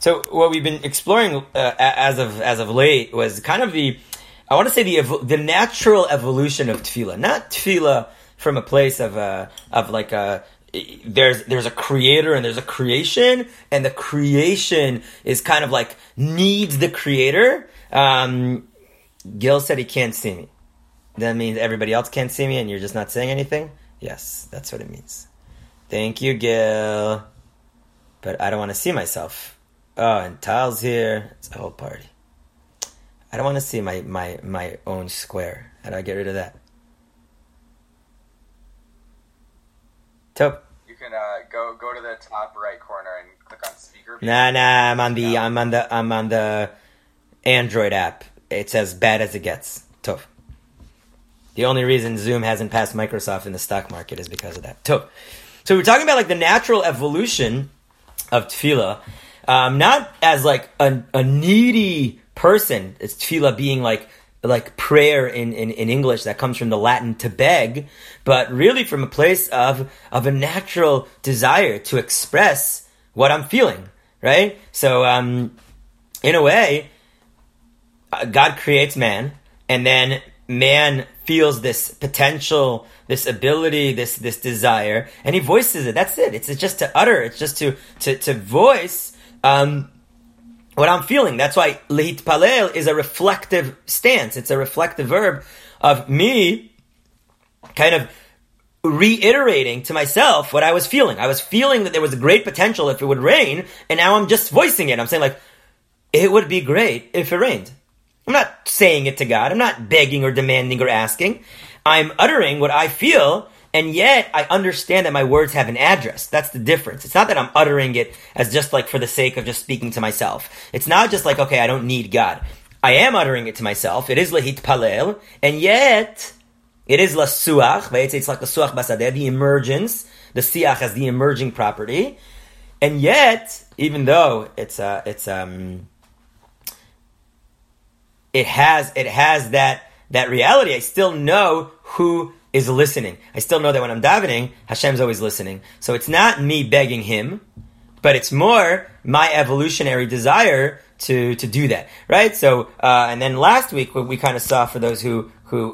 So what we've been exploring as of late was kind of the natural evolution of tefillah, not tefillah from a place of there's a creator and there's a creation, and the creation is kind of like needs the creator. Gil said he can't see me. That means everybody else can't see me and you're just not saying anything? Yes, that's what it means. Thank you, Gil. But I don't want to see myself. Oh, and Tal's here. It's a whole party. I don't want to see my own square. How do I get rid of that? Top. You can go to the top right corner and click on speaker. Nah, I'm on the Android app. It says bad as it gets. Tov. The only reason Zoom hasn't passed Microsoft in the stock market is because of that. Tov. So we're talking about like the natural evolution of tefillah, not as like a needy person. It's tefillah being like prayer in English that comes from the Latin to beg, but really from a place of a natural desire to express what I'm feeling, right? So in a way, God creates man, and then man feels this potential, this ability, this desire, and he voices it. That's it. It's just to utter. It's just to voice what I'm feeling. That's why lehitpalel is a reflective stance. It's a reflective verb of me kind of reiterating to myself what I was feeling. I was feeling that there was a great potential if it would rain, and now I'm just voicing it. I'm saying like, it would be great if it rained. I'm not saying it to God. I'm not begging or demanding or asking. I'm uttering what I feel, and yet I understand that my words have an address. That's the difference. It's not that I'm uttering it as just like for the sake of just speaking to myself. It's not just like, okay, I don't need God. I am uttering it to myself. It is lehitpalel, and yet it is lasuach. It's like the suach basadeh, the emergence. The siach has the emerging property, and yet, even though it has that reality, I still know who is listening. I still know that when I'm davening, Hashem's always listening. So it's not me begging him, but it's more my evolutionary desire to do that, right? So, and then last week, what we kind of saw for those who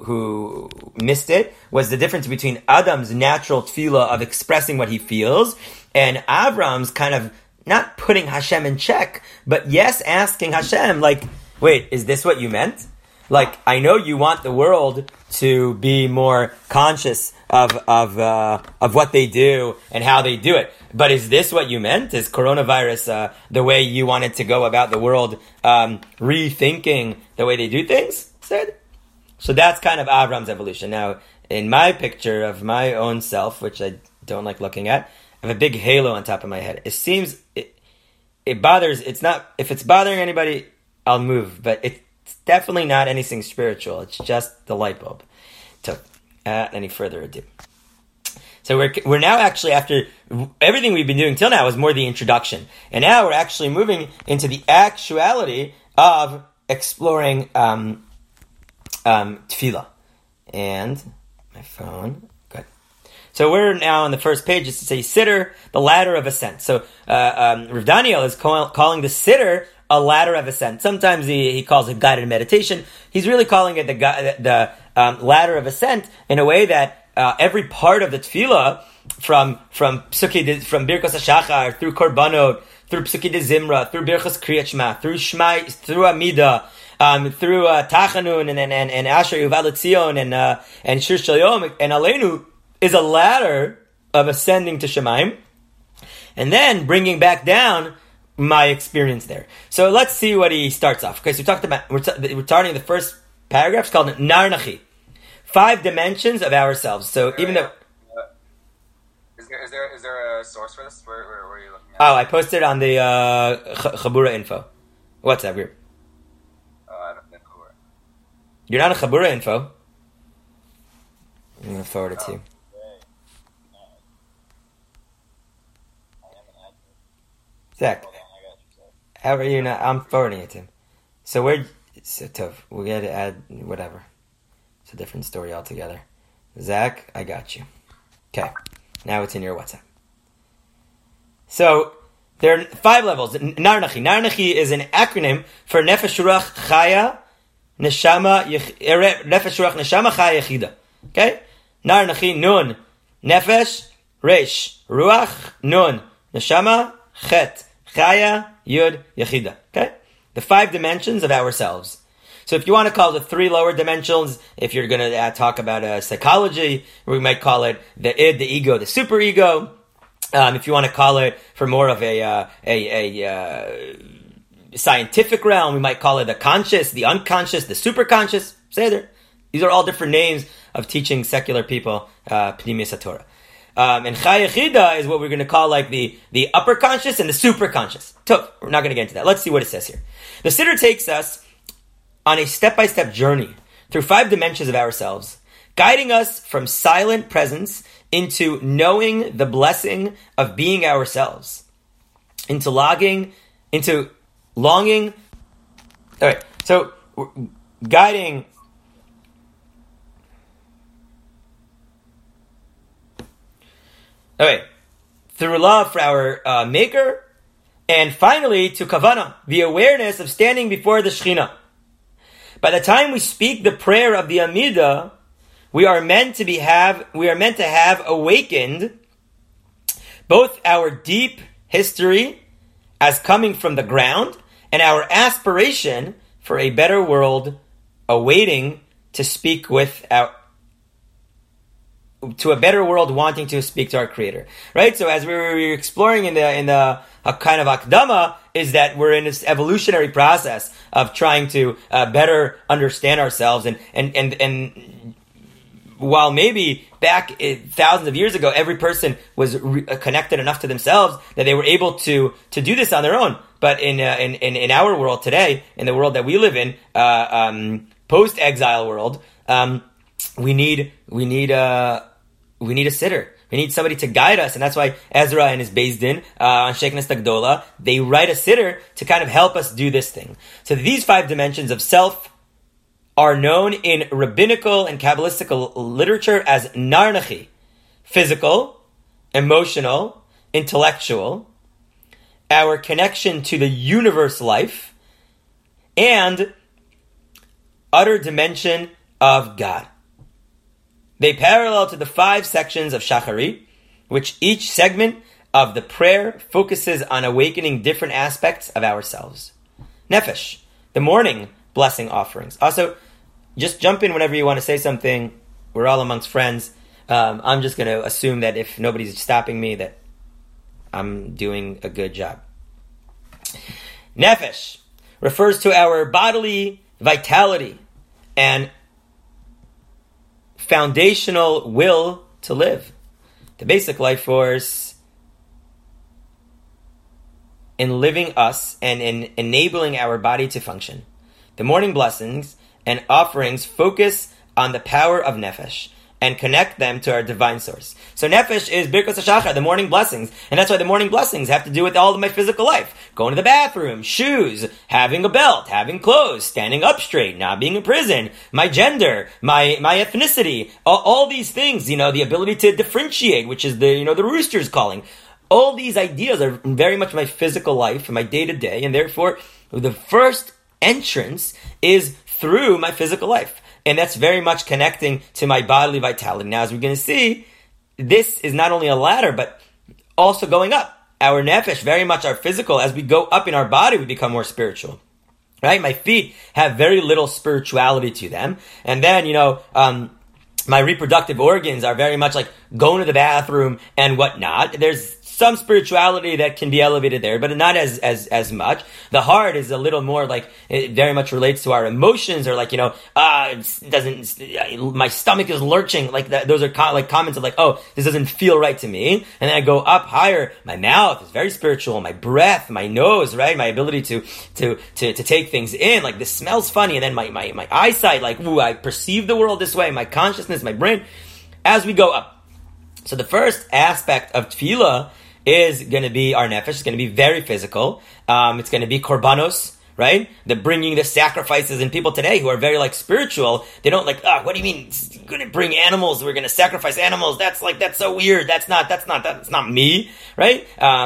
missed it was the difference between Adam's natural tefillah of expressing what he feels and Avram's kind of not putting Hashem in check, but yes, asking Hashem, like, wait, is this what you meant? Like, I know you want the world to be more conscious of what they do and how they do it. But is this what you meant? Is coronavirus the way you wanted to go about the world, rethinking the way they do things? So that's kind of Avram's evolution. Now, in my picture of my own self, which I don't like looking at, I have a big halo on top of my head. It seems it bothers. It's not, if it's bothering anybody, I'll move, but it's definitely not anything spiritual. It's just the light bulb. So, any further ado. So we're now actually, after everything we've been doing till now was more the introduction. And now we're actually moving into the actuality of exploring tefillah. And my phone, good. So we're now on the first page. It's to say siddur, the ladder of ascent. So Rav Daniel is calling the siddur a ladder of ascent. Sometimes he calls it guided meditation. He's really calling it the ladder of ascent in a way that every part of the tefillah, from Birkos HaShachar, through Korbanot, through Psukei de Zimra, through Birchos Kriyat Shema, through Shema, through Amida, through Tachanun and Asher Yuval Tzion and Shir Shel Yom and Aleinu, is a ladder of ascending to Shemaim, and then bringing back down my experience there. So let's see what he starts off. Okay, so we're starting the first paragraph. It's called Nar Nachi, 5 dimensions of ourselves. So even though is there a source for this? Where are you looking at? Oh, I posted it on the Chabura info. What's that weird? I don't know. You're not a Chabura info. I'm gonna forward it to you. Zach, how are you not? I'm forwarding it to him. So we're tough. We got to add whatever. It's a different story altogether. Zach, I got you. Okay, now it's in your WhatsApp. So There are 5 levels. Narnachi. Narnachi is an acronym for Nefesh Ruach Chaya Neshama Chaya Yechida. Okay? Narnachi, Nun, Nefesh, Resh, Ruach, Nun, Neshama, Chet, Chaya, Yud, Yechida. Okay? The 5 dimensions of ourselves. So if you want to call it the 3 lower dimensions, if you're going to talk about psychology, we might call it the id, the ego, the superego. If you want to call it for more of a scientific realm, we might call it the conscious, the unconscious, the superconscious. Say there. These are all different names of teaching secular people Pnimius HaTorah. And Chaya Yechida is what we're going to call like the upper conscious and the superconscious. So we're not going to get into that. Let's see what it says here. The Siddur takes us on a step-by-step journey through 5 dimensions of ourselves, guiding us from silent presence into knowing the blessing of being ourselves, into longing. All right, so guiding. All right, through love for our Maker, and finally to Kavanah, the awareness of standing before the Shekhinah. By the time we speak the prayer of the Amidah, we are meant to have awakened both our deep history as coming from the ground and our aspiration for a better world awaiting to speak to a better world wanting to speak to our Creator. Right? So as we were exploring in the kind of akdama, is that we're in this evolutionary process of trying to better understand ourselves and while maybe back thousands of years ago, every person was connected enough to themselves that they were able to do this on their own. But in our world today, in the world that we live in, post-exile world, we need a sitter. We need somebody to guide us, and that's why Ezra and his Beis Din on Sheikh Gdola, they write a sitter to kind of help us do this thing. So these 5 dimensions of self are known in rabbinical and Kabbalistic literature as Narnachi: physical, emotional, intellectual, our connection to the universe life, and utter dimension of God. They parallel to the 5 sections of Shachari, which each segment of the prayer focuses on awakening different aspects of ourselves. Nefesh, the morning blessing offerings. Also, just jump in whenever you want to say something. We're all amongst friends. I'm just going to assume that if nobody's stopping me, that I'm doing a good job. Nefesh refers to our bodily vitality and foundational will to live. The basic life force in living us and in enabling our body to function. The morning blessings and offerings focus on the power of Nefesh and connect them to our divine source. So Nefesh is Birkos HaShachar, the morning blessings. And that's why the morning blessings have to do with all of my physical life. Going to the bathroom, shoes, having a belt, having clothes, standing up straight, not being in prison, my gender, my ethnicity, all these things, the ability to differentiate, which is the rooster's calling. All these ideas are very much my physical life, my day-to-day, and therefore the first entrance is through my physical life. And that's very much connecting to my bodily vitality. Now, as we're going to see, this is not only a ladder, but also going up. Our nefesh, very much our physical, as we go up in our body, we become more spiritual. Right? My feet have very little spirituality to them. And then, my reproductive organs are very much like going to the bathroom and whatnot. There's some spirituality that can be elevated there, but not as much. The heart is a little more like, it very much relates to our emotions, or like, my stomach is lurching, like that. Those are comments of like, oh, this doesn't feel right to me. And then I go up higher. My mouth is very spiritual. My breath, my nose, right? My ability to take things in, like this smells funny. And then my eyesight, like, ooh, I perceive the world this way. My consciousness, my brain, as we go up. So the first aspect of tefillah is going to be our nefesh. It's going to be very physical. It's going to be korbanos, right? The bringing the sacrifices, and people today who are very like spiritual, they don't like, what do you mean you're going to bring animals? We're going to sacrifice animals. That's so weird. That's not me, right?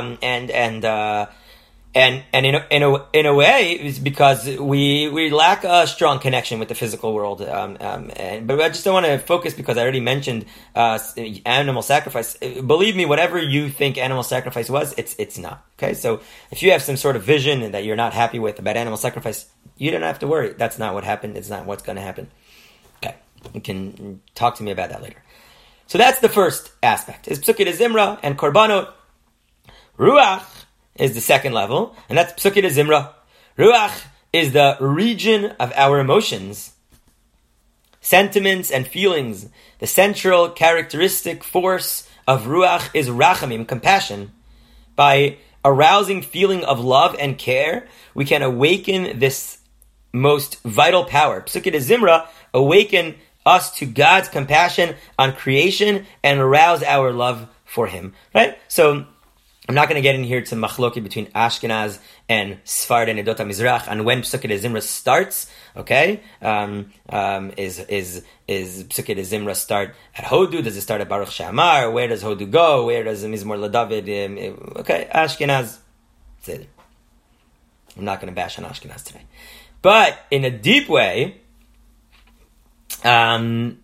And in a way, it's because we lack a strong connection with the physical world. But I just don't want to focus because I already mentioned animal sacrifice. Believe me, whatever you think animal sacrifice was, it's not. Okay, so if you have some sort of vision that you're not happy with about animal sacrifice, you don't have to worry. That's not what happened. It's not what's going to happen. Okay, you can talk to me about that later. So that's the first aspect. Is Psukei de Zimra and Korbanot. Ruach is the second level, and that's Psukei de Zimra. Ruach is the region of our emotions, sentiments, and feelings. The central characteristic force of Ruach is Rachamim, compassion. By arousing feeling of love and care, we can awaken this most vital power. Psukei de Zimra awaken us to God's compassion on creation and arouse our love for Him. Right? So I'm not going to get in here to machloki between Ashkenaz and Sfard and Edot HaMizrach and when Psukei de Zimra starts. Okay, is Psukei de Zimra start at Hodu? Does it start at Baruch She'amar? Where does Hodu go? Where does Mizmor LaDavid? Okay, Ashkenaz. I'm not going to bash on Ashkenaz today, but in a deep way, Tal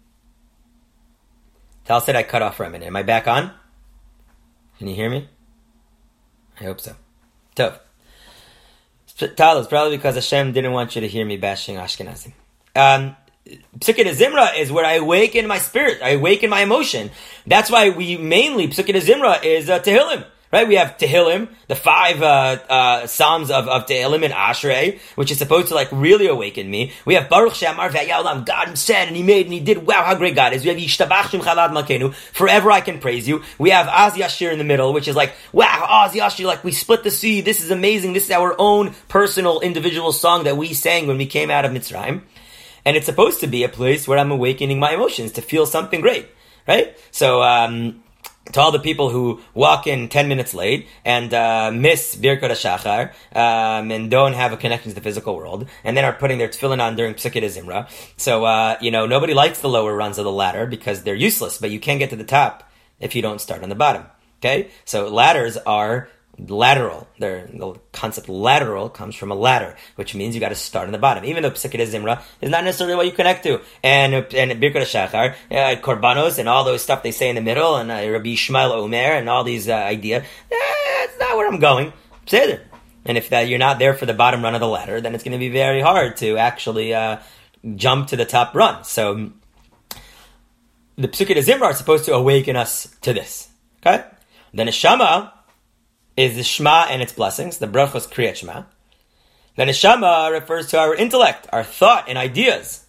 said I cut off for a minute. Am I back on? Can you hear me? I hope so. Tov. Tal, it's probably because Hashem didn't want you to hear me bashing Ashkenazim. Psukei de Zimra is where I awaken my spirit. I awaken my emotion. That's why Psukei de Zimra is Tehillim. Right? We have Tehillim, the 5 Psalms of Tehillim and Ashrei, which is supposed to like really awaken me. We have Baruch She'amar V'Haya, God said and He made and He did. Wow, how great God is. We have Yishtabach Shem Chalad Malkeinu, forever I can praise you. We have Az Yashir in the middle, which is like, wow, Az Yashir, like we split the sea. This is amazing. This is our own personal, individual song that we sang when we came out of Mitzrayim. And it's supposed to be a place where I'm awakening my emotions to feel something great. Right? So, to all the people who walk in 10 minutes late and miss Birkat HaShachar and don't have a connection to the physical world and then are putting their tefillin on during Psukei de Zimra. So, nobody likes the lower runs of the ladder because they're useless, but you can't get to the top if you don't start on the bottom. Okay? So ladders are lateral. The concept lateral comes from a ladder, which means you got to start on the bottom. Even though Psukei de Zimra is not necessarily what you connect to, and Birkat HaShachar, Korbanos, and all those stuff they say in the middle, and Rabbi Shmuel Omer, and all these ideas. That's not where I'm going. And if you're not there for the bottom run of the ladder, then it's going to be very hard to actually jump to the top run. So the Psukei de Zimra are supposed to awaken us to this. Okay, the Neshama is the Shema and its blessings, the Brachos Kriyat Shema. The Neshama refers to our intellect, our thought and ideas.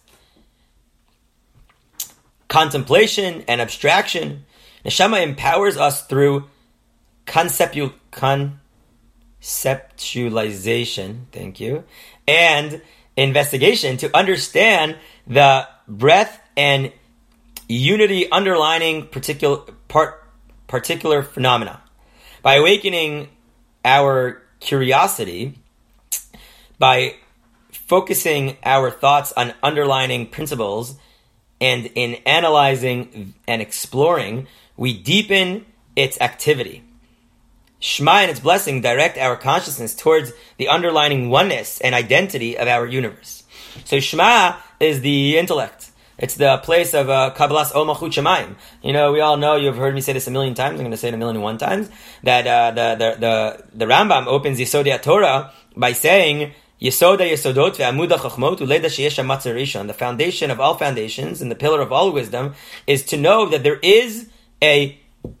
Contemplation and abstraction. Neshama empowers us through conceptualization, thank you, and investigation to understand the breadth and unity underlining particular phenomena. By awakening our curiosity, by focusing our thoughts on underlying principles, and in analyzing and exploring, we deepen its activity. Shema and its blessing direct our consciousness towards the underlying oneness and identity of our universe. So Shema is the intellect. It's the place of Kabbalas Ol Malchut Shemayim. We all know, you've heard me say this a million times, I'm going to say it 1,000,001 times, that the Rambam opens Yesodei HaTorah by saying, Yesoda Yesodot ve'amuda chachmot u'leda sheyesh hamatzah rishon. The foundation of all foundations and the pillar of all wisdom is to know that there is a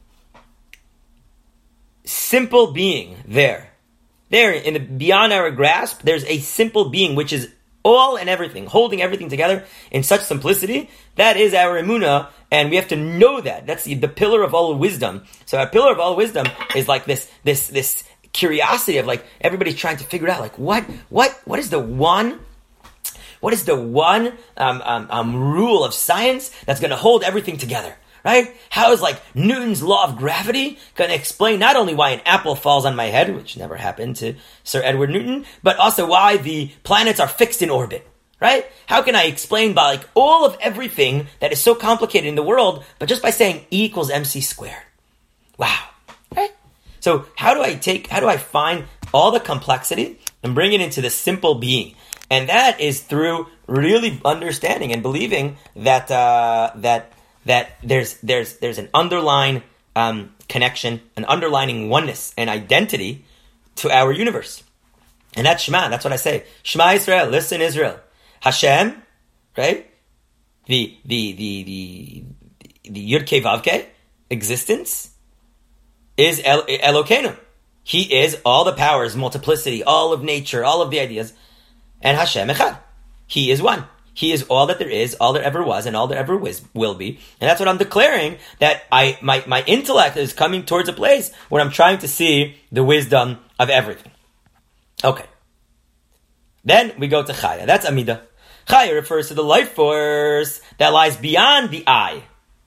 simple being there. There, beyond our grasp, there's a simple being which is all and everything, holding everything together in such simplicity. That is our emunah, and we have to know that. That's the pillar of all wisdom. So our pillar of all wisdom is like this curiosity of like everybody's trying to figure out like what is the one rule of science that's going to hold everything together. right? How is like Newton's law of gravity going to explain not only why an apple falls on my head, which never happened to Sir Edward Newton, but also why the planets are fixed in orbit, right? How can I explain by like all of everything that is so complicated in the world, but just by saying E equals MC squared? Wow, right? So how do I find all the complexity and bring it into the simple being? And that is through really understanding and believing that that there's an underlying connection, an underlining oneness and identity to our universe. And that's Shema. That's what I say. Shema Israel, listen Israel. Hashem, right? The Yud Kei Vav Kei existence is Elokeinu. He is all the powers, multiplicity, all of nature, all of the ideas. And Hashem Echad. He is one. He is all that there is, all there ever was, and all there ever will be. And that's what I'm declaring, that my intellect is coming towards a place where I'm trying to see the wisdom of everything. Okay. Then we go to Chaya. That's Amida. Chaya refers to the life force that lies beyond the I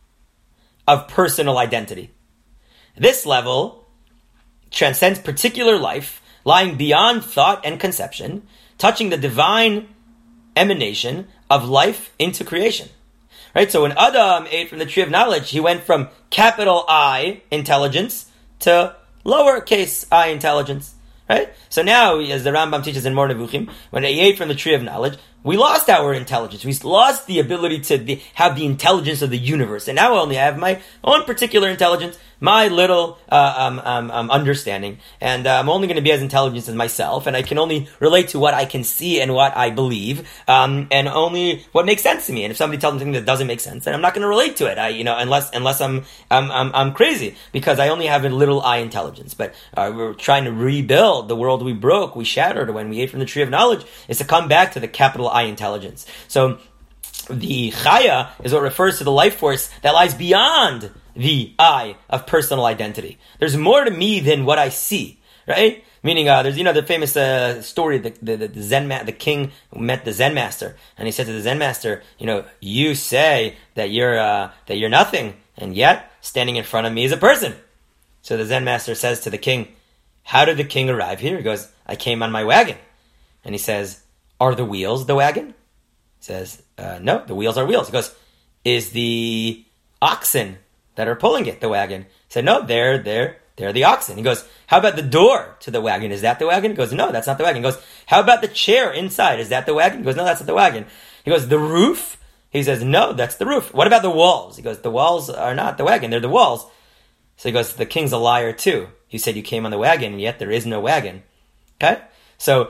of personal identity. This level transcends particular life, lying beyond thought and conception, touching the divine emanation of life into creation. Right? So when Adam ate from the tree of knowledge, he went from capital I intelligence to lowercase I intelligence. Right? So now, as the Rambam teaches in Mor Nevuchim, when he ate from the tree of knowledge, we lost our intelligence. We lost the ability to have the intelligence of the universe. And now I only have my own particular intelligence, my little understanding. And I'm only going to be as intelligent as myself. And I can only relate to what I can see and what I believe. And only what makes sense to me. And if somebody tells me something that doesn't make sense, then I'm not going to relate to it. Unless I'm crazy. Because I only have a little I intelligence. But we're trying to rebuild the world we broke, we shattered when we ate from the tree of knowledge, is to come back to the capital I intelligence. So the Chaya is what refers to the life force that lies beyond the I of personal identity. There's more to me than what I see, right? Meaning, there's the famous story, the king met the Zen master, and he said to the Zen master, you say that you're nothing, and yet standing in front of me is a person. So the Zen master says to the king, how did the king arrive here? He goes, I came on my wagon. And he says, are the wheels the wagon? He says, no, the wheels are wheels. He goes, is the oxen that are pulling it the wagon? He said, no, they're the oxen. He goes, how about the door to the wagon? Is that the wagon? He goes, no, that's not the wagon. He goes, how about the chair inside? Is that the wagon? He goes, no, that's not the wagon. He goes, the roof? He says, no, that's the roof. What about the walls? He goes, the walls are not the wagon, they're the walls. So he goes, the king's a liar too. You said you came on the wagon, and yet there is no wagon. Okay? So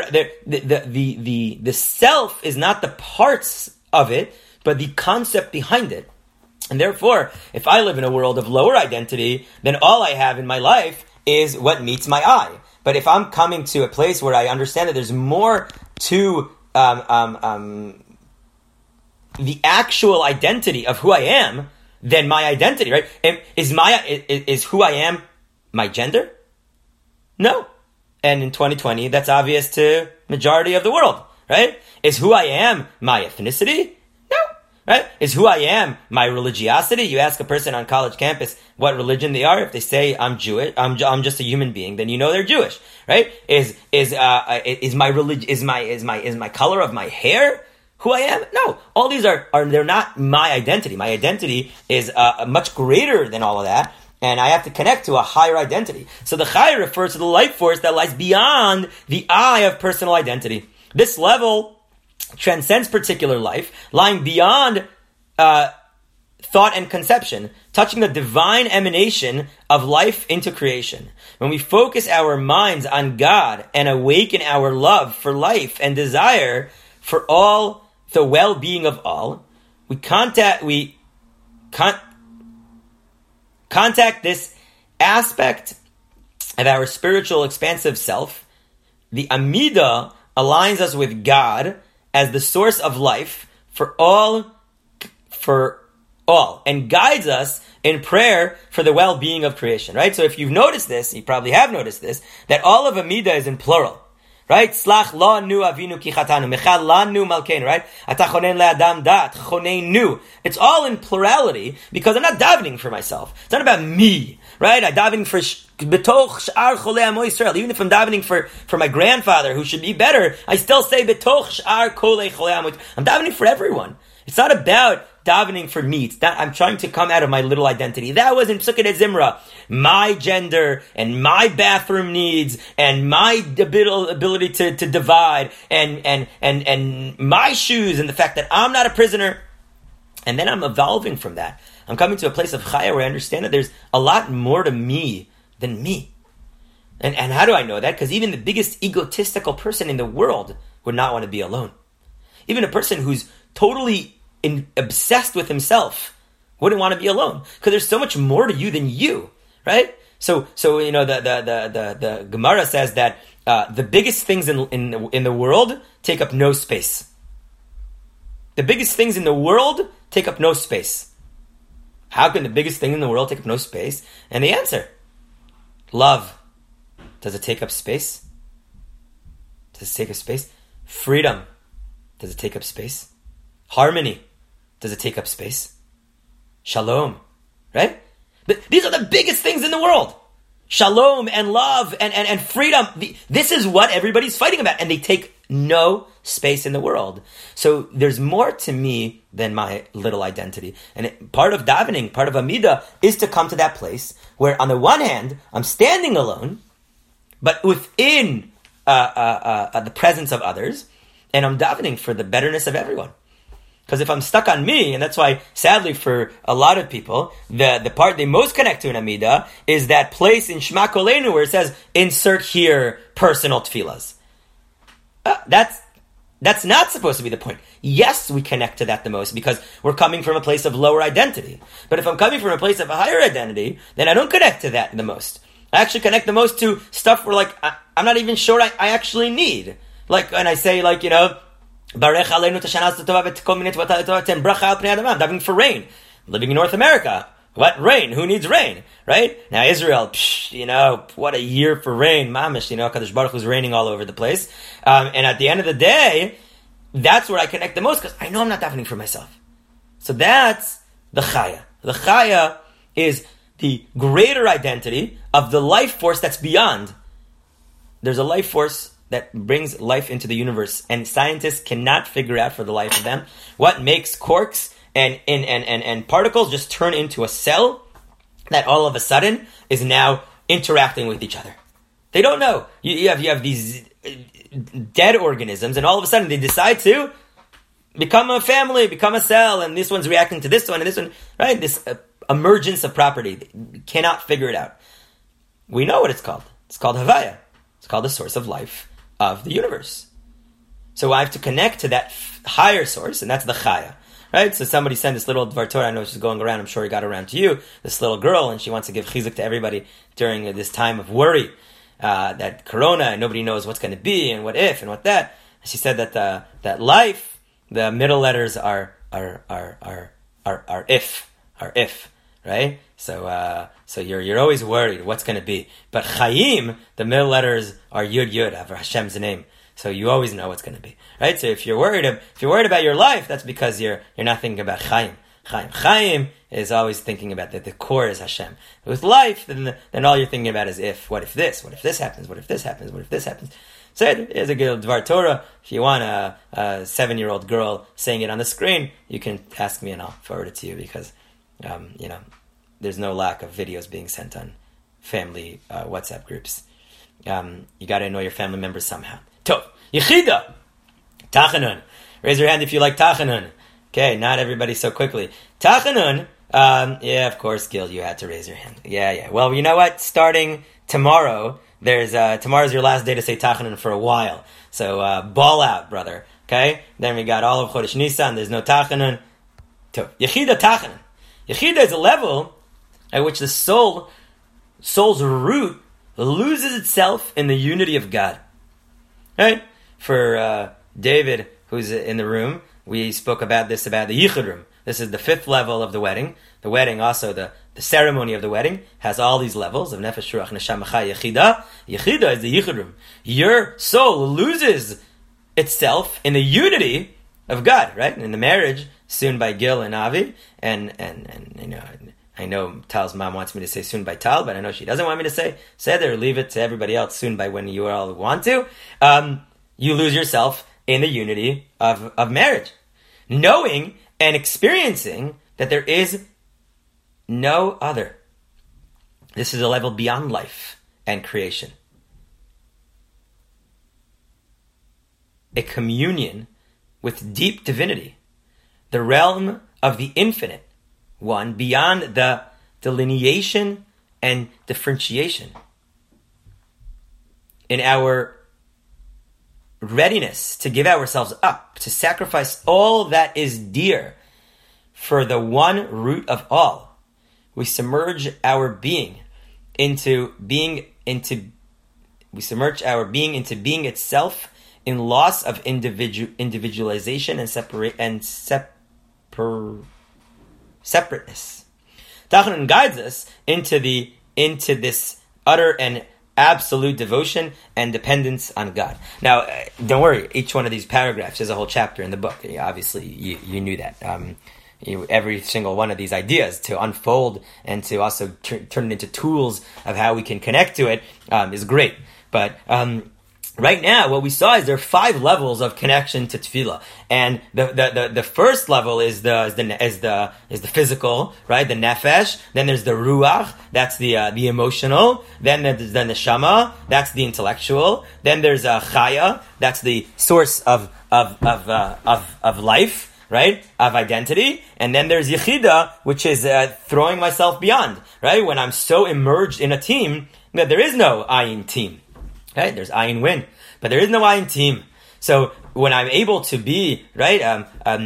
the self is not the parts of it, but the concept behind it. And therefore, if I live in a world of lower identity, then all I have in my life is what meets my eye. But if I'm coming to a place where I understand that there's more to the actual identity of who I am than my identity, right? Is who I am my gender? No. And in 2020, that's obvious to majority of the world, right? Is who I am my ethnicity? No. Right? Is who I am my religiosity? You ask a person on college campus what religion they are. If they say I'm Jewish, I'm just a human being, then you know they're Jewish, right? Is my religion, is my color of my hair who I am? No. All these are they're not my identity. My identity is much greater than all of that. And I have to connect to a higher identity. So the Chaya refers to the life force that lies beyond the I of personal identity. This level transcends particular life, lying beyond thought and conception, touching the divine emanation of life into creation. When we focus our minds on God and awaken our love for life and desire for all the well-being of all, we contact this aspect of our spiritual expansive self. The Amida aligns us with God as the source of life for all, and guides us in prayer for the well-being of creation, right? So if you've noticed this, you probably have noticed this, that all of Amida is in plural, right? Slach lanu avinu ki chatanu, mechal lanu malkeinu, right? Ata chonen le'adam dat, chonenu. It's all in plurality because I'm not davening for myself. It's not about me, right? I'm davening for betoch sh'ar cholei amo Yisrael. Even if I'm davening for my grandfather who should be better, I still say betoch sh'ar cholei amo. I'm davening for everyone. It's not about davening for me. It's not, I'm trying to come out of my little identity. That was in Psukkah de Zimra. My gender and my bathroom needs and my ability to divide and my shoes and the fact that I'm not a prisoner. And then I'm evolving from that. I'm coming to a place of chaya where I understand that there's a lot more to me than me. And how do I know that? Because even the biggest egotistical person in the world would not want to be alone. Even a person who's totally obsessed with himself wouldn't want to be alone because there's so much more to you than you, right? So you know the Gemara says that the biggest things in the world take up no space. The biggest things in the world take up no space. How can the biggest thing in the world take up no space? And the answer: love. Does it take up space? Does it take up space? Freedom. Does it take up space? Harmony. Does it take up space? Shalom. Right? But these are the biggest things in the world. Shalom and love and freedom. This is what everybody's fighting about. And they take no space in the world. So there's more to me than my little identity. And part of davening, part of Amidah, is to come to that place where on the one hand, I'm standing alone, but within the presence of others, and I'm davening for the betterness of everyone. Because if I'm stuck on me, and that's why, sadly, for a lot of people, the part they most connect to in Amidah is that place in Shema Kolenu where it says, insert here personal tefillas. That's not supposed to be the point. Yes, we connect to that the most because we're coming from a place of lower identity. But if I'm coming from a place of a higher identity, then I don't connect to that the most. I actually connect the most to stuff where, like, I'm not even sure I actually need. Like, when I say, like, you know, I'm diving for rain. Living in North America. What rain? Who needs rain? Right? Now Israel, you know, what a year for rain. Mamish, you know, Kadosh Baruch was raining all over the place. And at the end of the day, that's where I connect the most because I know I'm not davening for myself. So that's the chaya. The chaya is the greater identity of the life force that's beyond. There's a life force that brings life into the universe, and scientists cannot figure out for the life of them what makes quarks and particles just turn into a cell that all of a sudden is now interacting with each other. They don't know. You have these dead organisms, and all of a sudden they decide to become a family, become a cell, and this one's reacting to this one, and this one, right? This emergence of property. They cannot figure it out. We know what it's called. It's called Havaya. It's called the source of life of the universe. So I have to connect to that higher source, and that's the Chaya. Right? So somebody sent this little Dvar Torah, I know she's going around, I'm sure it got around to you, this little girl, and she wants to give chizuk to everybody during this time of worry, that corona, and nobody knows what's going to be, and what if, and what that. She said that that life, the middle letters are if, right? So you're always worried what's going to be. But Chaim, the middle letters are Yud Yud, of Hashem's name. So you always know what's going to be, right? So if you're worried about your life, that's because you're not thinking about Chaim. Chaim is always thinking about that the core is Hashem. With life, then all you're thinking about is if. What if this? What if this happens? What if this happens? What if this happens? So here's a good Dvar Torah. If you want a 7-year-old girl saying it on the screen, you can ask me and I'll forward it to you because, there's no lack of videos being sent on family WhatsApp groups. You got to annoy your family members somehow. Tov. Yechida. Tachanun. Raise your hand if you like Tachanun. Okay, not everybody so quickly. Tachanun. Yeah, of course, Gil, you had to raise your hand. Yeah. Well, you know what? Starting tomorrow, tomorrow's your last day to say Tachanun for a while. So, ball out, brother. Okay? Then we got all of Chodesh Nisan. There's no Tachanun. Tov. Yechida Tachanun. Yechida is a level at which the soul's root loses itself in the unity of God. Right? For David, who's in the room, we spoke about the Yichud room. This is the 5th level of the wedding. The wedding, also the The ceremony of the wedding has all these levels of nefesh, ruach, neshama, chai, yechida. Yechida is the yichud room. Your soul loses itself in the unity of God, right? In the marriage, soon by Gil and Avi, and I know Tal's mom wants me to say soon by Tal, but I know she doesn't want me to say there. Leave it to everybody else soon by when you all want to. You lose yourself in the unity of marriage, knowing and experiencing that there is no other. This is a level beyond life and creation. A communion with deep divinity, the realm of the infinite one, beyond the delineation and differentiation. In our readiness to give ourselves up, to sacrifice all that is dear for the one root of all, we submerge our being into being itself in loss of individualization and separateness. Tachanun guides us into this utter and absolute devotion and dependence on God. Now, don't worry, each one of these paragraphs is a whole chapter in the book. Obviously, you knew that. Every single one of these ideas to unfold and to also turn it into tools of how we can connect to it is great. But right now, what we saw is there are 5 levels of connection to tefillah, and the first level is the physical, right? The nefesh. Then there's the ruach, that's the emotional. Then there's the neshama, that's the intellectual. Then there's chaya, that's the source of life, right? Of identity. And then there's yichida, which is throwing myself beyond, right? When I'm so immersed in a team that there is no ayin team. Right? There's ayin win, but there is no ayin team. So when I'm able to be, right,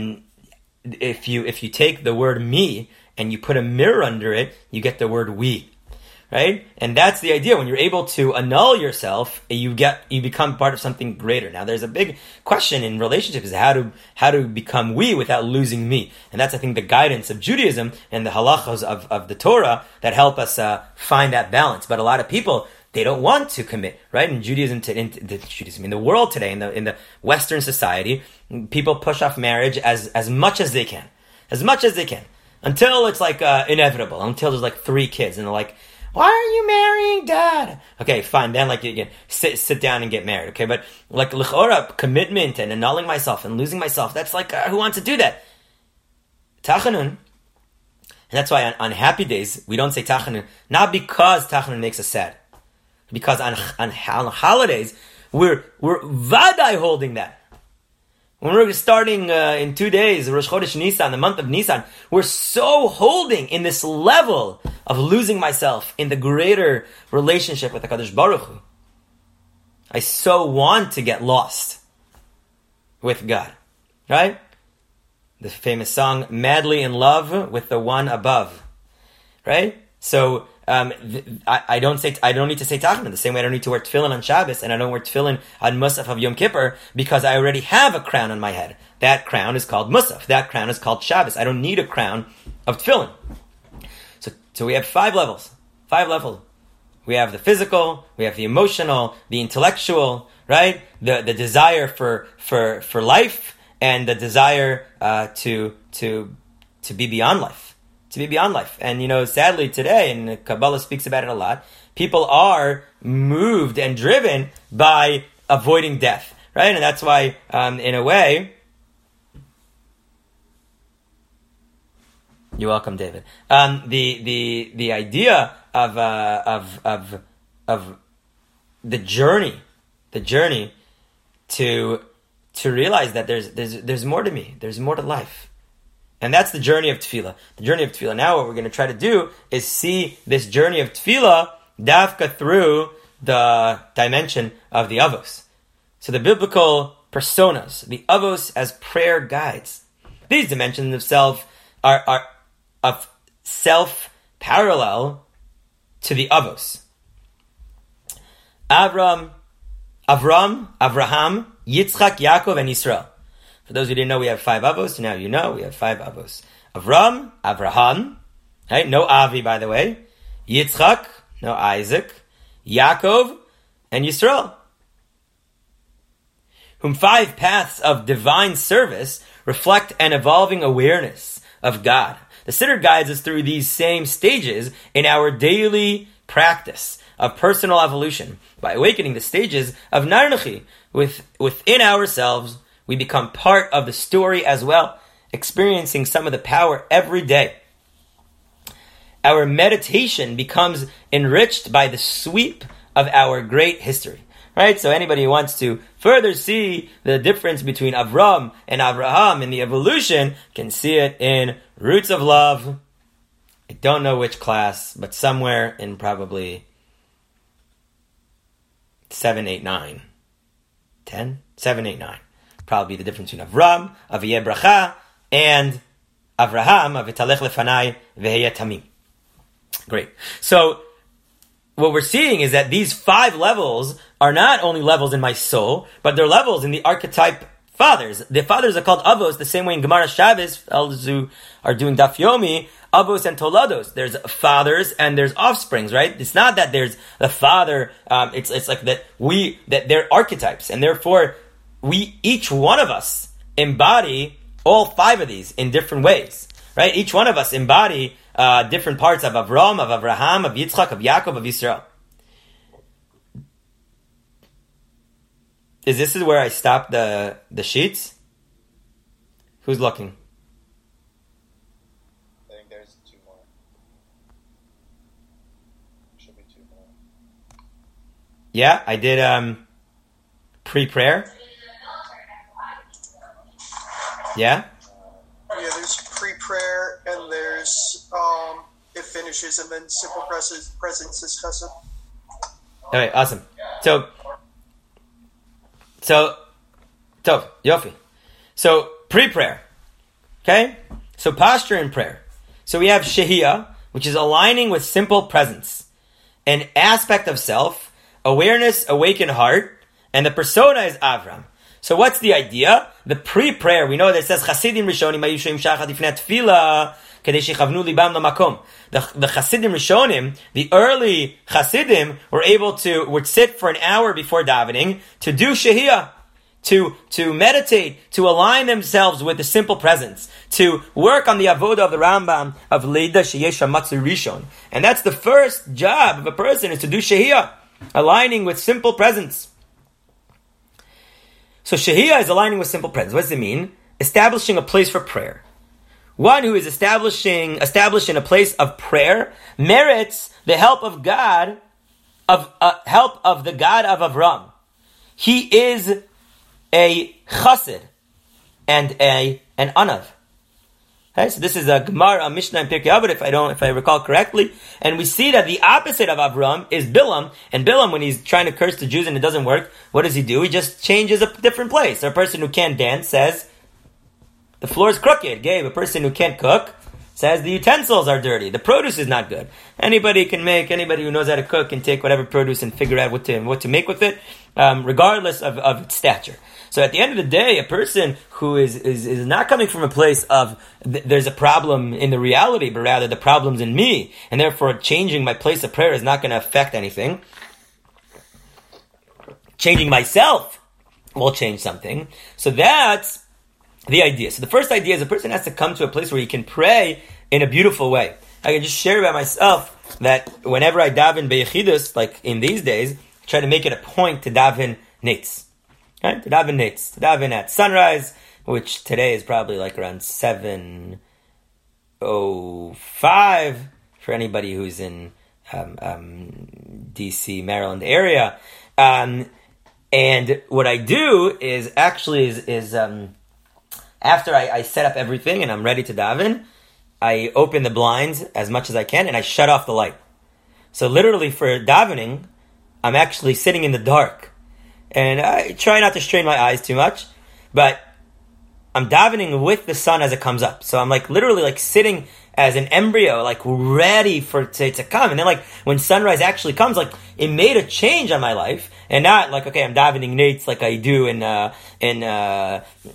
if you take the word me and you put a mirror under it, you get the word we, right? And that's the idea. When you're able to annul yourself, you become part of something greater. Now, there's a big question in relationships: is how to become we without losing me. And that's, I think, the guidance of Judaism and the halachos of the Torah that help us find that balance. But a lot of people, they don't want to commit, right? In Judaism, in the world today, in the Western society, people push off marriage as much as they can, until it's like inevitable, until there's like 3 kids, and they're like, "Why are you marrying, Dad?" Okay, fine. Then like you sit down and get married. Okay, but like l'chora, commitment and annulling myself and losing myself, that's like who wants to do that? Tachanun. And that's why on happy days we don't say Tachanun, not because Tachanun makes us sad. Because on holidays, we're vadai holding that. When we're starting in 2 days, Rosh Chodesh Nisan, the month of Nisan, we're so holding in this level of losing myself in the greater relationship with the Kadosh Baruch Hu. I so want to get lost with God, right? The famous song, "Madly in Love with the One Above," right? So I don't need to say Tachanun the same way I don't need to wear tefillin on Shabbos, and I don't wear tefillin on Musaf of Yom Kippur, because I already have a crown on my head. That crown is called Musaf. That crown is called Shabbos. I don't need a crown of tefillin. So we have 5 levels. 5 levels. We have the physical, we have the emotional, the intellectual, right? The desire for life, and the desire to be beyond life. To be beyond life. And sadly today, and Kabbalah speaks about it a lot, people are moved and driven by avoiding death, right? And that's why, in a way, you're welcome, David. The idea of the journey to realize that there's more to me, there's more to life. And that's the journey of tefillah. The journey of tefillah. Now what we're going to try to do is see this journey of tefillah dafka through the dimension of the avos. So the biblical personas, the avos as prayer guides. These dimensions themselves are of self-parallel to the avos. Avraham, Yitzchak, Yaakov, and Yisrael. For those who didn't know, we have 5 avos. Now you know we have 5 avos. Avraham, Right? No Avi, by the way. Yitzchak, no Isaac. Yaakov, and Yisrael. Whom 5 paths of divine service reflect an evolving awareness of God. The Siddur guides us through these same stages in our daily practice of personal evolution. By awakening the stages of Narnachi within ourselves, we become part of the story as well, experiencing some of the power every day. Our meditation becomes enriched by the sweep of our great history. Right? So anybody who wants to further see the difference between Avram and Abraham in the evolution can see it in Roots of Love. I don't know which class, but somewhere in probably 7, 8, 9. 10? 7, 8, 9. Probably the difference between Avram, Aviyeh Bracha, and Avraham, Avitalech Lefanai, Veheyeh Tamim. Great. So, what we're seeing is that these 5 levels are not only levels in my soul, but they're levels in the archetype fathers. The fathers are called Avos, the same way in Gemara Shabbos, elders who are doing Daf Yomi, Avos and Tolados. There's fathers and there's offsprings, right? It's not that there's the father, it's like that they're archetypes, and therefore each one of us embody all 5 of these in different ways, right? Each one of us embody different parts of Avram, of Avraham, of Yitzchak, of Yaakov, of Yisrael. This is where I stop the sheets? Who's looking? I think there's 2 more. Should be 2 more. Yeah, I did pre-prayer. Yeah? Yeah, there's pre-prayer, and there's it finishes, and then simple presence is chesed. Okay, awesome. So, Tov, Yofi. So, pre-prayer. Okay? So, posture in prayer. So, we have Shehiyah, which is aligning with simple presence. An aspect of self, awareness, awakened heart, and the persona is Avram. So, what's the idea? The pre-prayer, we know that it says, Chasidim Rishonim, Ayushim Shachat Ifnei Tefillah, Kedei Shechavnu Libam Lamakom. The Chasidim Rishonim, the early Chasidim, would sit for an hour before davening to do Shehiyah, to meditate, to align themselves with the simple presence, to work on the avoda of the Rambam of Leida Sheyesha Matzu Rishon. And that's the first job of a person, is to do Shehiyah, aligning with simple presence. So Shehiyah is aligning with simple presence. What does it mean? Establishing a place for prayer. One who is established in a place of prayer merits the help of God, help of the God of Avram. He is a chassid and an anav. Okay, so this is a Gemara, a Mishnah in Pirkei Avot, if I recall correctly, and we see that the opposite of Avram is Bilam. And Bilam, when he's trying to curse the Jews and it doesn't work, what does he do? He just changes a different place. So a person who can't dance says the floor is crooked. Gabe, a person who can't cook says the utensils are dirty. The produce is not good. Anybody who knows how to cook can take whatever produce and figure out what to make with it, regardless of its stature. So at the end of the day, a person who is not coming from a place of there's a problem in the reality, but rather the problem's in me, and therefore changing my place of prayer is not going to affect anything. Changing myself will change something. So that's the idea. So the first idea is a person has to come to a place where he can pray in a beautiful way. I can just share about myself that whenever I daven beyechidus, like in these days, I try to make it a point to daven nitz. Right? To daven at sunrise, which today is probably like around 7:05 for anybody who's in DC, Maryland area. And what I do is actually after I set up everything and I'm ready to daven, I open the blinds as much as I can and I shut off the light. So literally for davening, I'm actually sitting in the dark. And I try not to strain my eyes too much, but I'm davening with the sun as it comes up. So I'm like literally like sitting as an embryo, like ready for it to come. And then like when sunrise actually comes, like it made a change on my life. And not like, okay, I'm davening nates like I do in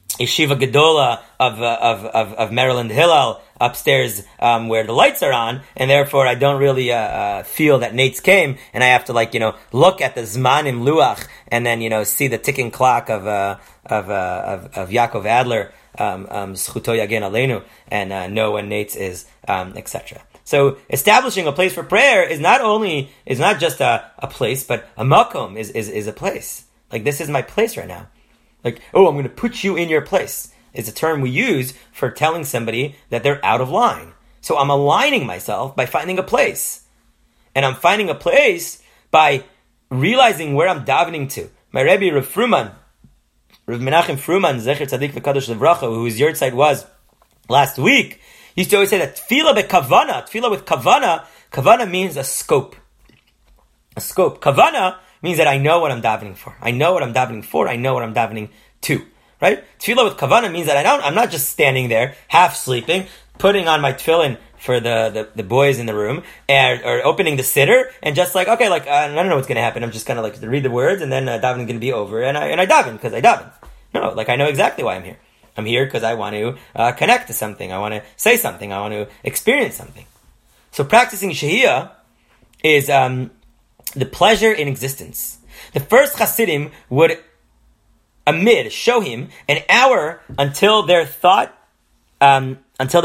Yeshiva Gedola of Maryland Hillel upstairs where the lights are on, and therefore I don't really feel that Nate's came, and I have to look at the Zmanim Luach and then see the ticking clock of Yaakov Adler Zchuto Yagen Aleinu and know when Nate's is etc. So establishing a place for prayer is not just a place, but a makom is a place. Like, this is my place right now. Like, oh, I'm going to put you in your place is a term we use for telling somebody that they're out of line. So I'm aligning myself by finding a place. And I'm finding a place by realizing where I'm davening to. My Rebbe Rav Fruman, Rav Menachem Fruman, Zecher Tzadik V'Kadosh Livracha, whose yahrzeit was last week, used to always say that tefillah with kavana means a scope. A scope. Kavana means that I know what I'm davening for. I know what I'm davening for. I know what I'm davening to. Right? Tefillah with kavana means that I'm not just standing there, half sleeping, putting on my tefillin for the boys in the room, or opening the siddur, and just I don't know what's going to happen. I'm just going to read the words, and then davening is going to be over, and I daven because I daven. No, I know exactly why I'm here. I'm here because I want to connect to something. I want to say something. I want to experience something. So practicing Shehiyah is the pleasure in existence. The first Hasidim would show him an hour until their thoughts, I'm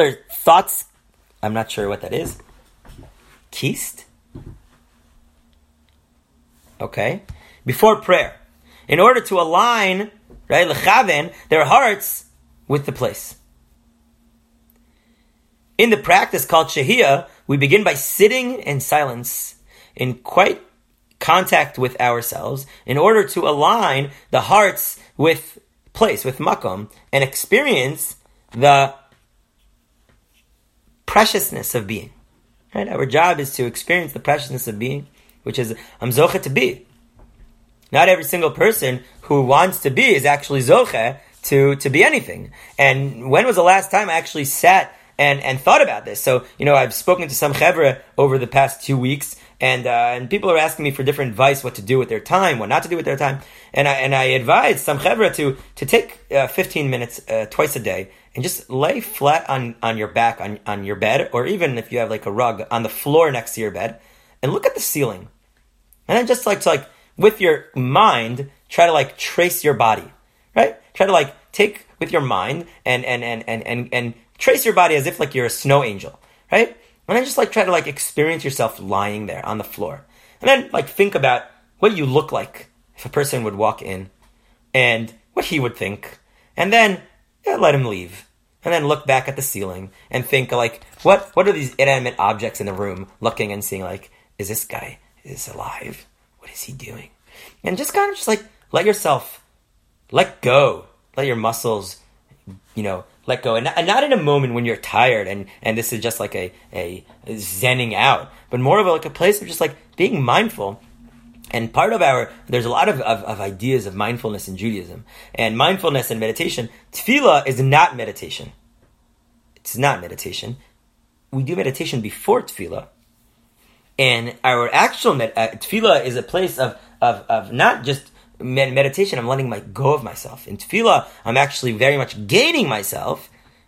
not sure what that is. Kist? Okay. Before prayer. In order to align, right, lechaven, their hearts with the place. In the practice called Shehiyah, we begin by sitting in silence, in quite contact with ourselves, in order to align the hearts with place, with makom, and experience the preciousness of being. Right? Our job is to experience the preciousness of being, which is I'm zoche to be. Not every single person who wants to be is actually zoche to be anything. And when was the last time I actually sat and thought about this? So, I've spoken to some chevra over the past 2 weeks, and people are asking me for different advice, what to do with their time, what not to do with their time. And I advise some chevra to take 15 minutes twice a day and just lay flat on your back on your bed, or even if you have a rug on the floor next to your bed, and look at the ceiling. And then just with your mind, try to trace your body, right? Try to take with your mind and trace your body as if you're a snow angel, right? And then just try to experience yourself lying there on the floor. And then think about what you look like if a person would walk in and what he would think. And then let him leave. And then look back at the ceiling and think what are these inanimate objects in the room looking and seeing is this guy, is this alive? What is he doing? And just kind of let yourself let go. Let your muscles, let go. And not in a moment when you're tired and this is just a zenning out, but more of a place of just being mindful. And part of there's a lot of ideas of mindfulness in Judaism. And mindfulness and meditation, tefillah is not meditation. It's not meditation. We do meditation before tefillah. And our actual tefillah is a place of not just meditation. I'm letting go of myself. In tefillah, I'm actually very much gaining myself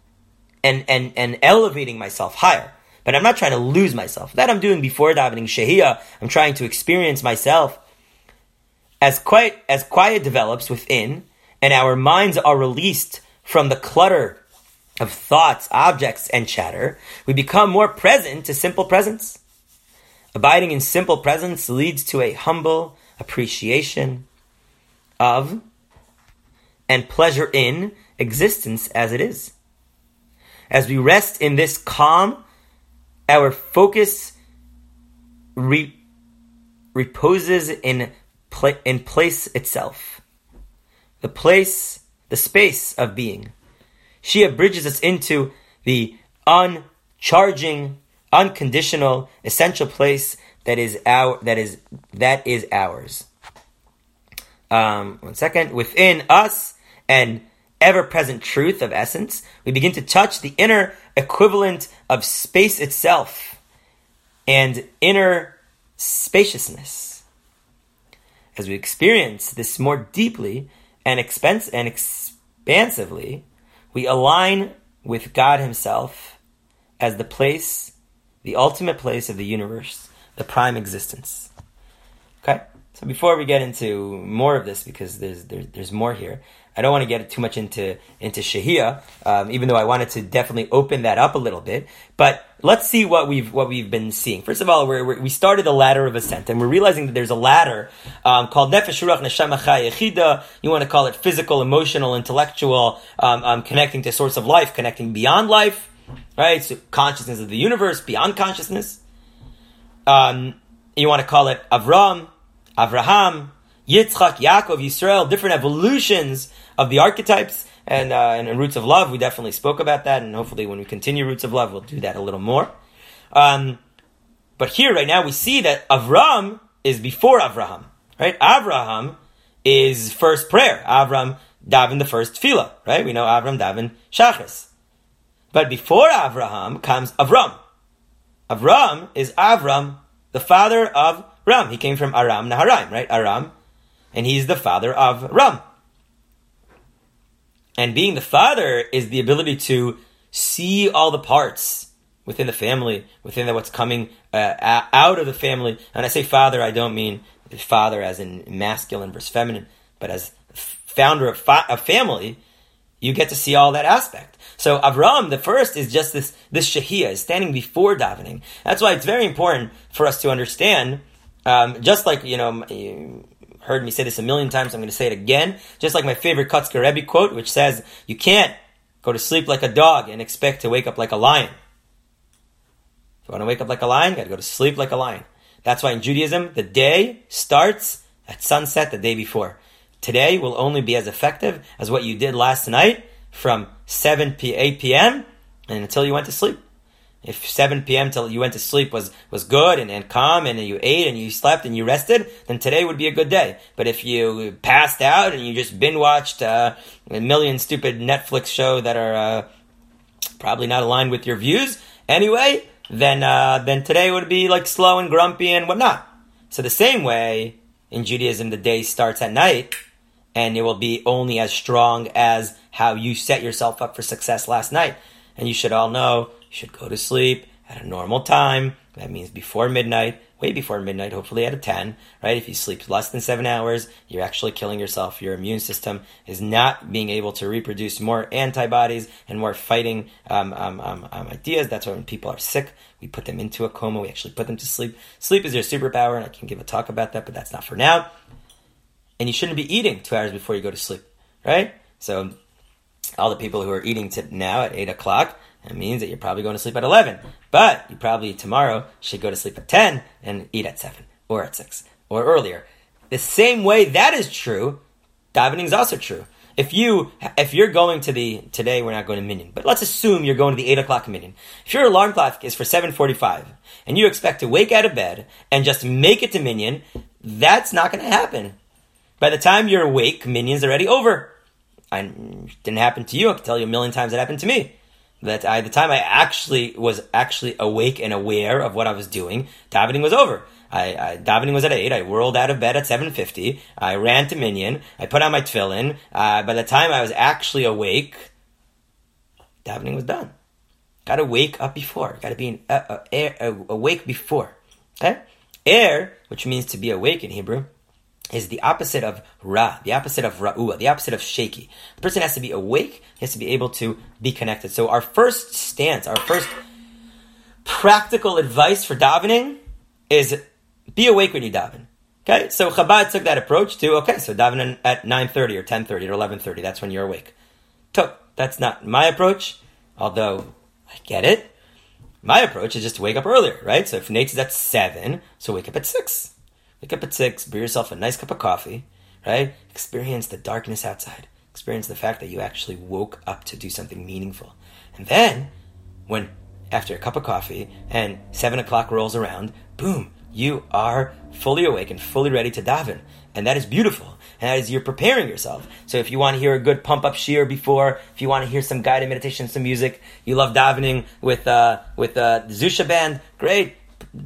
and elevating myself higher. But I'm not trying to lose myself. That I'm doing before davening Shehiyah. I'm trying to experience myself as quiet develops within, and our minds are released from the clutter of thoughts, objects, and chatter. We become more present to simple presence. Abiding in simple presence leads to a humble appreciation of and pleasure in existence as it is. As we rest in this calm, our focus reposes in place itself. The space of being. Shia bridges us into the uncharging, unconditional, essential place that is ours. One second. Within us and ever-present truth of essence, we begin to touch the inner equivalent of space itself and inner spaciousness. As we experience this more deeply and expansively, we align with God Himself as the place, the ultimate place of the universe, the prime existence. Okay? So before we get into more of this, because there's more here, I don't want to get too much into Shehiyah, even though I wanted to definitely open that up a little bit. But let's see what we've been seeing. First of all, we started the ladder of ascent, and we're realizing that there's a ladder called Nefesh Ruach Neshama Chai Yechida. You want to call it physical, emotional, intellectual, connecting to source of life, connecting beyond life, right? So consciousness of the universe, beyond consciousness. You want to call it Avraham, Yitzchak, Yaakov, Yisrael, different evolutions of the archetypes and Roots of Love. We definitely spoke about that, and hopefully when we continue Roots of Love, we'll do that a little more. But here, right now, we see that Avram is before Avraham, right? Avraham is first prayer. Avram davened the first tefillah, right? We know Avram davened Shachris. But before Avraham comes Avram. Avram is Avram, the father of Ram. He came from Aram Naharaim, right? Aram. And he's the father of Ram. And being the father is the ability to see all the parts within the family, within what's coming out of the family. And I say father, I don't mean father as in masculine versus feminine, but as founder of family, you get to see all that aspect. So Avram, the first, is just this Shehiyah, is standing before davening. That's why it's very important for us to understand, just like, you heard me say this a million times, I'm going to say it again, just like my favorite Kotzker Rebbe quote, which says, you can't go to sleep like a dog and expect to wake up like a lion. If you want to wake up like a lion, you got to go to sleep like a lion. That's why in Judaism, the day starts at sunset the day before. Today will only be as effective as what you did last night from 8 p.m. and until you went to sleep. If 7 p.m. till you went to sleep was good and calm, and you ate and you slept and you rested, then today would be a good day. But if you passed out and you just binge-watched a million stupid Netflix shows that are probably not aligned with your views anyway, then today would be like slow and grumpy and whatnot. So the same way, in Judaism, the day starts at night, and it will be only as strong as how you set yourself up for success last night. And you should all know, you should go to sleep at a normal time. That means before midnight, way before midnight, hopefully at a 10, right? If you sleep less than 7 hours, you're actually killing yourself. Your immune system is not being able to reproduce more antibodies and more fighting ideas. That's why when people are sick, we put them into a coma. We actually put them to sleep. Sleep is your superpower, and I can give a talk about that, but that's not for now. And you shouldn't be eating 2 hours before you go to sleep, right? So all the people who are eating now at 8 o'clock, that means that you're probably going to sleep at 11. But you probably tomorrow should go to sleep at 10 and eat at 7 or at 6 or earlier. The same way that is true, davening is also true. If you're going to today we're not going to minyan, but let's assume you're going to the 8 o'clock minyan. If your alarm clock is for 7:45 and you expect to wake out of bed and just make it to minyan, that's not going to happen. By the time you're awake, minyan's already over. It didn't happen to you. I can tell you a million times it happened to me. That the time I was awake and aware of what I was doing, davening was over. Davening was at 8. I whirled out of bed at 7:50. I ran to minyan. I put on my tefillin. By the time I was actually awake, davening was done. Got to wake up before. Got to be awake before. Okay? Which means to be awake in Hebrew, is the opposite of ra, the opposite of ra'ua, the opposite of shaky. The person has to be awake, he has to be able to be connected. So our first stance, our first practical advice for davening is be awake when you daven. Okay, so Chabad took that approach to, so daven at 9:30 or 10:30 or 11:30, that's when you're awake. That's not my approach, although I get it. My approach is just to wake up earlier, right? So if Nate's is at 7, so wake up at 6. Wake up at 6, brew yourself a nice cup of coffee, right? Experience the darkness outside. Experience the fact that you actually woke up to do something meaningful. And then, when after a cup of coffee and 7 o'clock rolls around, boom, you are fully awake and fully ready to daven. And that is beautiful. And that is you're preparing yourself. So if you want to hear a good pump-up shiur before, if you want to hear some guided meditation, some music, you love davening with the Zusha band, great.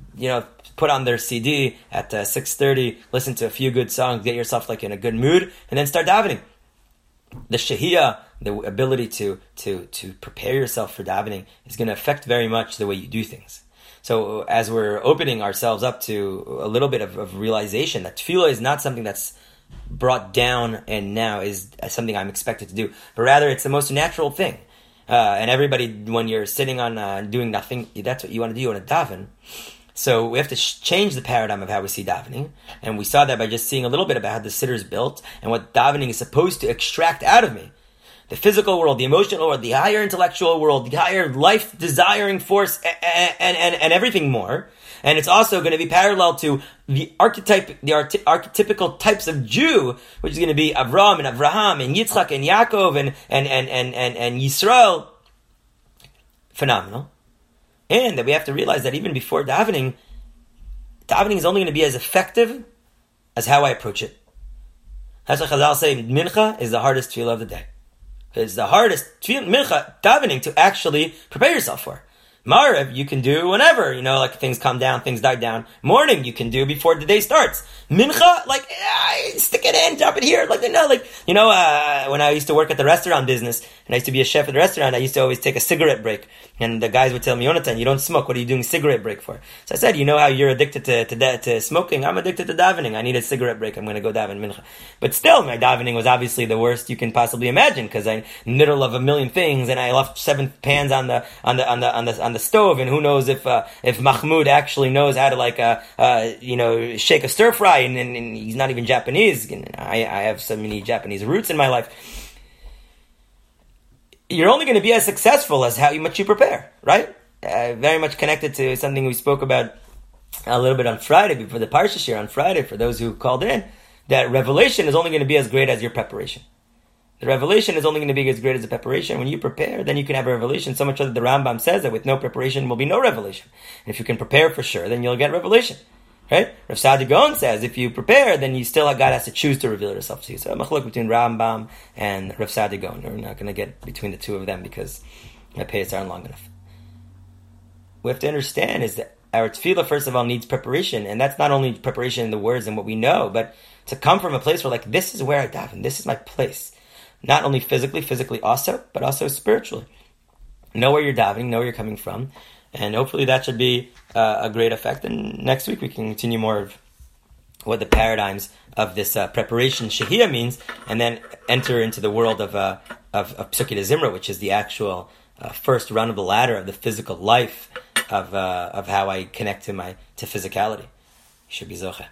Put on their CD at 6:30, listen to a few good songs, get yourself in a good mood, and then start davening. The Shehiyah the ability to prepare yourself for davening is going to affect very much the way you do things. So as we're opening ourselves up to a little bit of realization that tefillah is not something that's brought down and now is something I'm expected to do, but rather it's the most natural thing. And everybody, when you're sitting on doing nothing, that's what you want to do. You want to daven. So we have to change the paradigm of how we see davening. And we saw that by just seeing a little bit about how the siddur is built and what davening is supposed to extract out of me. The physical world, the emotional world, the higher intellectual world, the higher life-desiring force, and everything more. And it's also going to be parallel to the archetypical types of Jew, which is going to be Avram and Avraham and Yitzchak and Yaakov and Yisrael. Phenomenal. And that we have to realize that even before davening is only going to be as effective as how I approach it. That's why Chazal say Mincha is the hardest tefillah of the day. It's the hardest mincha davening to actually prepare yourself for. Maariv, you can do whenever, like things calm down, things die down. Morning, you can do before the day starts. Mincha, stick it in, drop it here. When I used to work at the restaurant business, and I used to be a chef at the restaurant, I used to always take a cigarette break. And the guys would tell me, Yonatan, you don't smoke. What are you doing cigarette break for? So I said, you know how you're addicted to smoking? I'm addicted to davening. I need a cigarette break. I'm going to go daven mincha. But still, my davening was obviously the worst you can possibly imagine, because I'm in the middle of a million things, and I left 7 pans on the stove, and who knows if Mahmoud actually knows how to shake a stir fry, and he's not even Japanese. And I have so many Japanese roots in my life. You're only going to be as successful as how much you prepare, right? Very much connected to something we spoke about a little bit on Friday before the Parsha share on Friday. For those who called in, that revelation is only going to be as great as your preparation. The revelation is only going to be as great as the preparation. When you prepare, then you can have a revelation. So much so that the Rambam says that with no preparation will be no revelation. And if you can prepare for sure, then you'll get revelation. Right? Rav Saadia Gaon says if you prepare, then you still God has to choose to reveal yourself to you. So machlok between Rambam and Rav Saadia Gaon. We're not going to get between the two of them because my payas aren't long enough. What we have to understand is that our tefillah, first of all, needs preparation. And that's not only preparation in the words and what we know, but to come from a place where this is where I daven. This is my place. Not only physically also, but also spiritually. Know where you're davening, know where you're coming from. And hopefully that should be a great effect. And next week we can continue more of what the paradigms of this preparation shehiyah means, and then enter into the world of Psukei de Zimra, which is the actual first run of the ladder of the physical life of how I connect to physicality. You should be zocheh.